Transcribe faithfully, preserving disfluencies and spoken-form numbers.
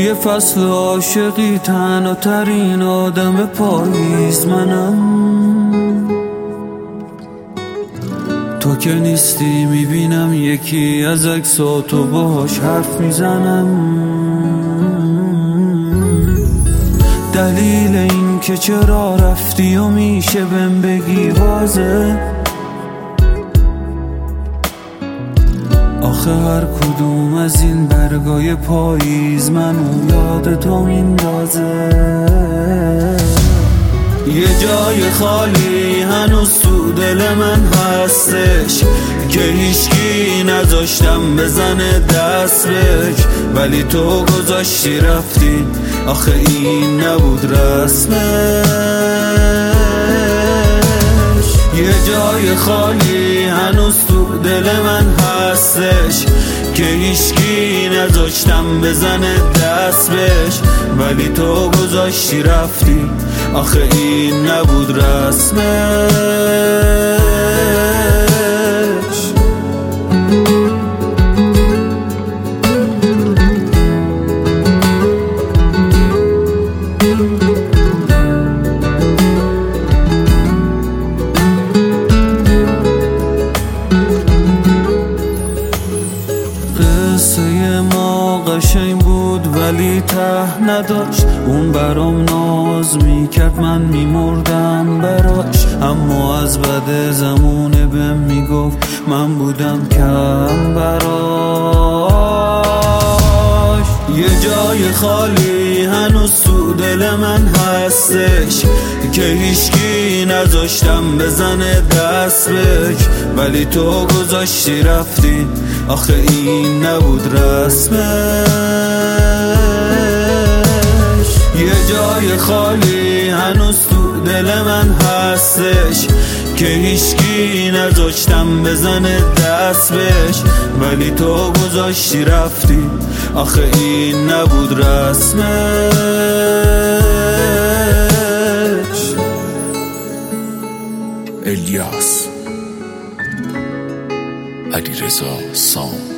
توی فصل عاشقی تنها ترین آدم پاییز منم. تو که نیستی میبینم یکی از عکساتو باهاش حرف میزنم. دلیل این که چرا رفتی و میشه بهم بگی واضح. آخه هر کدوم از این برگای پاییز منو یاد تو میندازه. یه جای خالی هنوز تو دل من هستش که هیچکی نذاشتم بزنه دست بهش، ولی تو گذاشتی رفتی. آخه این نبود رسمش. یه جای خالی هنوز تو دل من هستش که هیچکی نذاشتم بزنه دست بهش، ولی تو گذاشتی رفتی. آخه این نبود رسمش. قصه ما قشنگ بود ولی ته نداشت. اون برام ناز میکرد من میمردم براش، اما از بد زمونه بهم میگفت من بودم کم براش. یه جای خالی هنوز تو دل من هستش که هیچکی نذاشتم بزنه دست بهش، ولی تو گذاشتی رفتی. آخه این نبود رسمش. یه جای خالی هنوز تو دل من هستش که هیچکی نذاشتم بزنه دست بهش، ولی تو گذاشتی رفتی. آخه این نبود رسمش. الیاس علیرضا سام.